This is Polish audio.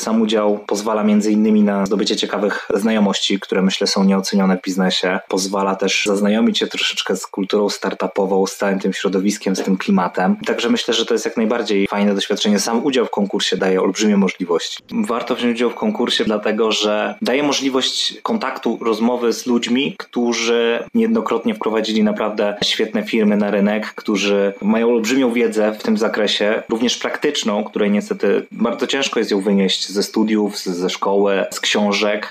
sam udział pozwala między innymi na zdobycie ciekawych znajomości, które myślę są nieocenione w biznesie. Pozwala też zaznajomić się troszeczkę z kulturą startupową, z całym tym środowiskiem, z tym klimatem. Także myślę, że to jest jak najbardziej fajne doświadczenie. Sam udział w konkursie daje olbrzymie możliwości. Warto wziąć udział w konkursie dlatego, że daje możliwość kontaktu, rozmowy z ludźmi, którzy niejednokrotnie wprowadzili naprawdę świetne firmy na rynek, którzy mają olbrzymią wiedzę w tym zakresie, również praktyczną, której niestety bardzo ciężko jest ją wynieść ze studiów, ze szkoły, z książek.